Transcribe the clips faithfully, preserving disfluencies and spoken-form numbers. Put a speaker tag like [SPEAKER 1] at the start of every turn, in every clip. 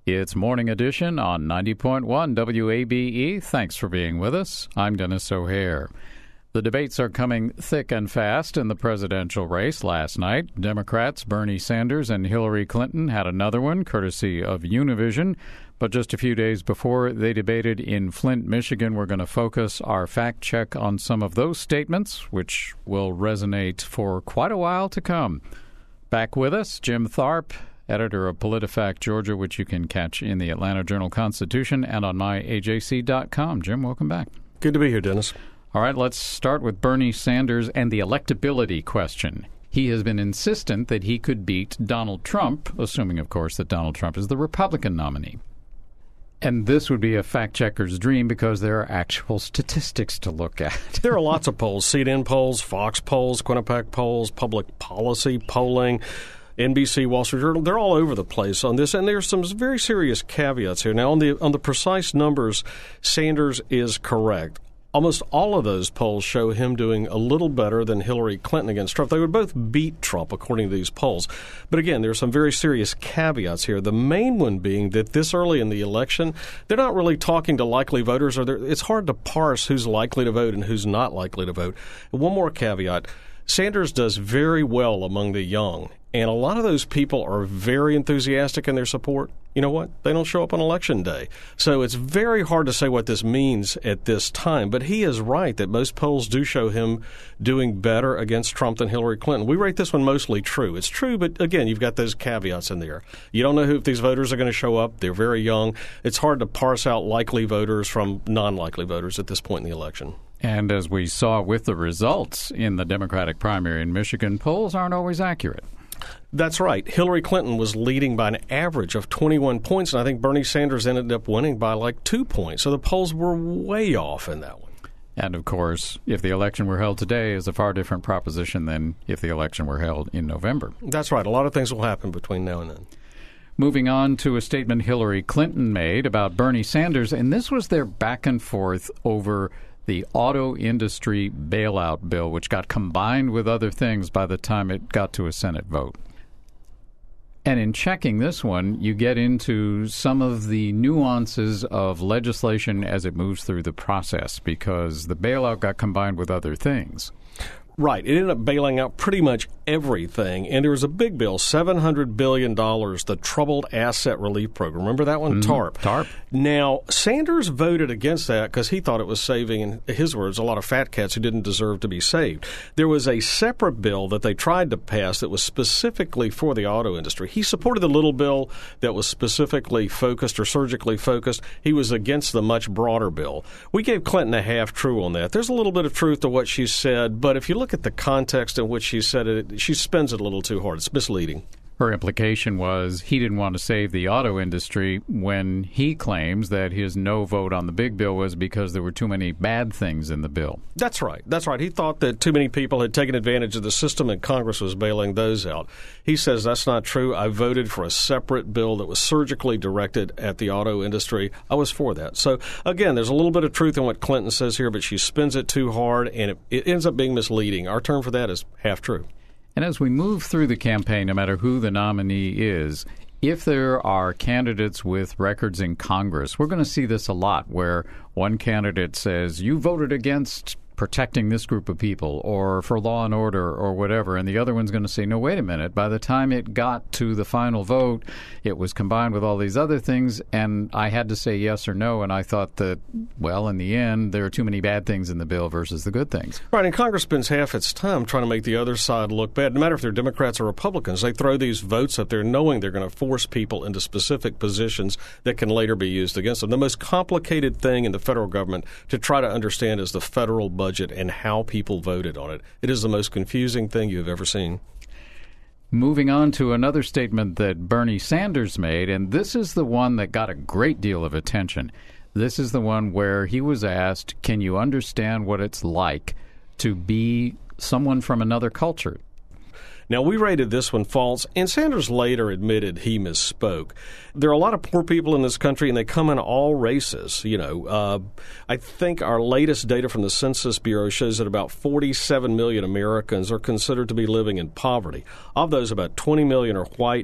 [SPEAKER 1] It's Morning Edition on ninety point one W A B E. Thanks for being with us. I'm Dennis O'Hare. The debates are coming thick and fast in the presidential race. Last night, Democrats Bernie Sanders and Hillary Clinton had another one, courtesy of Univision. But just a few days before they debated in Flint, Michigan, we're going to focus our fact check on some of those statements, which will resonate for quite a while to come. Back with us, Jim Tharp, editor of PolitiFact Georgia, which you can catch in the Atlanta Journal-Constitution and on my A J C dot com. Jim, welcome back.
[SPEAKER 2] Good to be here, Dennis.
[SPEAKER 1] All right, let's start with Bernie Sanders and the electability question. He has been insistent that he could beat Donald Trump, assuming, of course, that Donald Trump is the Republican nominee. And this would be a fact-checker's dream because there are actual statistics to look at.
[SPEAKER 2] There are lots of polls, C N N polls, Fox polls, Quinnipiac polls, public policy polling, N B C, Wall Street Journal. They're all over the place on this, and there's some very serious caveats here. Now, on the on the precise numbers, Sanders is correct. Almost all of those polls show him doing a little better than Hillary Clinton against Trump. They would both beat Trump, according to these polls. But again, there are some very serious caveats here. The main one being that this early in the election, they're not really talking to likely voters. Or it's hard to parse who's likely to vote and who's not likely to vote. And one more caveat. Sanders does very well among the young, and a lot of those people are very enthusiastic in their support. You know what? They don't show up on Election Day. So it's very hard to say what this means at this time, but he is right that most polls do show him doing better against Trump than Hillary Clinton. We rate this one mostly true. It's true, but again, you've got those caveats in there. You don't know who if these voters are going to show up. They're very young. It's hard to parse out likely voters from non-likely voters at this point in the election.
[SPEAKER 1] And as we saw with the results in the Democratic primary in Michigan, polls aren't always accurate.
[SPEAKER 2] That's right. Hillary Clinton was leading by an average of twenty-one points, and I think Bernie Sanders ended up winning by like two points. So the polls were way off in that one.
[SPEAKER 1] And, of course, if the election were held today, is a far different proposition than if the election were held in November.
[SPEAKER 2] That's right. A lot of things will happen between now and then.
[SPEAKER 1] Moving on to a statement Hillary Clinton made about Bernie Sanders, and this was their back and forth over the auto industry bailout bill, which got combined with other things by the time it got to a Senate vote. And in checking this one, you get into some of the nuances of legislation as it moves through the process, because the bailout got combined with other things.
[SPEAKER 2] Right. It ended up bailing out pretty much everything. And there was a big bill, seven hundred billion dollars, the Troubled Asset Relief Program. Remember that one?
[SPEAKER 1] Mm-hmm.
[SPEAKER 2] TARP.
[SPEAKER 1] TARP.
[SPEAKER 2] Now, Sanders voted against that because he thought it was saving, in his words, a lot of fat cats who didn't deserve to be saved. There was a separate bill that they tried to pass that was specifically for the auto industry. He supported the little bill that was specifically focused or surgically focused. He was against the much broader bill. We gave Clinton a half true on that. There's a little bit of truth to what she said, but if you look at the context in which she said it, she spins it a little too hard. It's misleading.
[SPEAKER 1] Her implication was he didn't want to save the auto industry when he claims that his no vote on the big bill was because there were too many bad things in the bill.
[SPEAKER 2] That's right. That's right. He thought that too many people had taken advantage of the system and Congress was bailing those out. He says that's not true. I voted for a separate bill that was surgically directed at the auto industry. I was for that. So, again, there's a little bit of truth in what Clinton says here, but she spins it too hard, and it, it ends up being misleading. Our term for that is half true.
[SPEAKER 1] And as we move through the campaign, no matter who the nominee is, if there are candidates with records in Congress, we're going to see this a lot, where one candidate says, you voted against protecting this group of people or for law and order or whatever, and the other one's going to say, no, wait a minute. By the time it got to the final vote, it was combined with all these other things, and I had to say yes or no, and I thought that, well, in the end, there are too many bad things in the bill versus the good things.
[SPEAKER 2] Right, and Congress spends half its time trying to make the other side look bad. No matter if they're Democrats or Republicans, they throw these votes up there knowing they're going to force people into specific positions that can later be used against them. The most complicated thing in the federal government to try to understand is the federal budget and how people voted on it. It is the most confusing thing you've ever seen.
[SPEAKER 1] Moving on to another statement that Bernie Sanders made, and this is the one that got a great deal of attention. This is the one where he was asked, can you understand what it's like to be someone from another culture?
[SPEAKER 2] Now, we rated this one false, and Sanders later admitted he misspoke. There are a lot of poor people in this country, and they come in all races. You know, uh, I think our latest data from the Census Bureau shows that about forty-seven million Americans are considered to be living in poverty. Of those, about twenty million are white,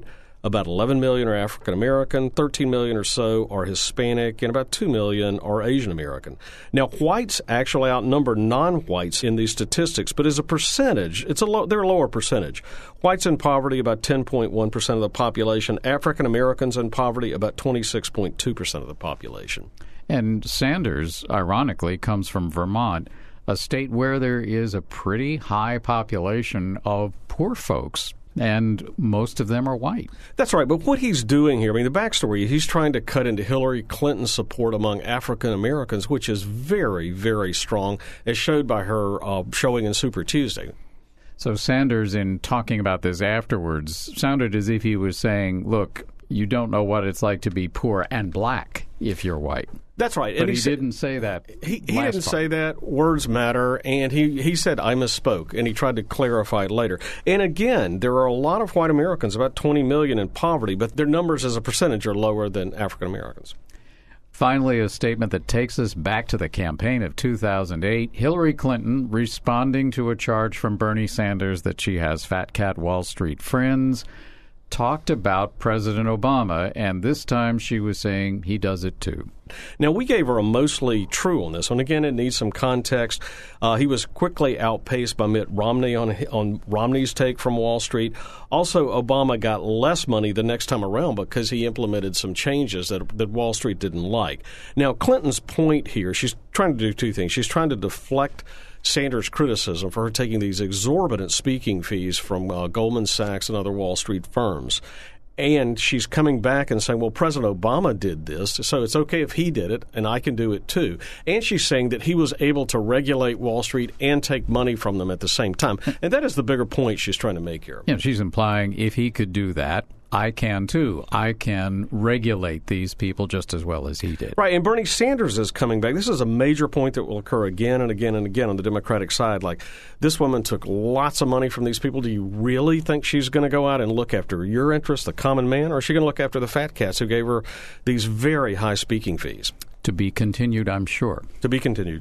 [SPEAKER 2] About eleven million are African American, thirteen million or so are Hispanic, and about two million are Asian American. Now, whites actually outnumber non-whites in these statistics, but as a percentage, it's a low, they're a lower percentage. Whites in poverty, about ten point one percent of the population. African Americans in poverty, about twenty-six point two percent of the population.
[SPEAKER 1] And Sanders, ironically, comes from Vermont, a state where there is a pretty high population of poor folks, and most of them are white.
[SPEAKER 2] That's right, but what he's doing here, I mean, the backstory, he's trying to cut into Hillary Clinton's support among African Americans, which is very, very strong, as showed by her uh, showing in Super Tuesday.
[SPEAKER 1] So Sanders, in talking about this afterwards, sounded as if he was saying, look, you don't know what it's like to be poor and black if you're white.
[SPEAKER 2] That's right.
[SPEAKER 1] But
[SPEAKER 2] and
[SPEAKER 1] he,
[SPEAKER 2] he
[SPEAKER 1] didn't say that.
[SPEAKER 2] He, he didn't
[SPEAKER 1] part.
[SPEAKER 2] say that. Words matter. And he, he said, I misspoke. And he tried to clarify it later. And again, there are a lot of white Americans, about twenty million in poverty, but their numbers as a percentage are lower than African Americans.
[SPEAKER 1] Finally, a statement that takes us back to the campaign of two thousand eight. Hillary Clinton responding to a charge from Bernie Sanders that she has fat cat Wall Street friends, talked about President Obama, and this time she was saying he does it too.
[SPEAKER 2] Now, we gave her a mostly true on this one. Again, it needs some context. Uh, he was quickly outpaced by Mitt Romney on on Romney's take from Wall Street. Also, Obama got less money the next time around because he implemented some changes that, that Wall Street didn't like. Now, Clinton's point here, she's trying to do two things. She's trying to deflect Sanders' criticism for her taking these exorbitant speaking fees from uh, Goldman Sachs and other Wall Street firms. And she's coming back and saying, well, President Obama did this, so it's okay if he did it, and I can do it too. And she's saying that he was able to regulate Wall Street and take money from them at the same time. And that is the bigger point she's trying to make here.
[SPEAKER 1] Yeah, she's implying if he could do that, I can too. I can regulate these people just as well as he did.
[SPEAKER 2] Right, and Bernie Sanders is coming back. This is a major point that will occur again and again and again on the Democratic side. Like, this woman took lots of money from these people. Do you really think she's going to go out and look after your interests, the common man, or is she going to look after the fat cats who gave her these very high speaking fees?
[SPEAKER 1] To be continued, I'm sure.
[SPEAKER 2] To be continued.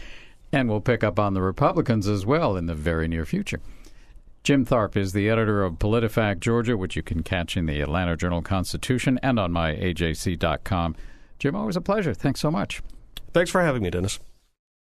[SPEAKER 1] And we'll pick up on the Republicans as well in the very near future. Jim Tharp is the editor of PolitiFact Georgia, which you can catch in the Atlanta Journal-Constitution and on my A J C dot com. Jim, always a pleasure. Thanks so much.
[SPEAKER 2] Thanks for having me, Dennis.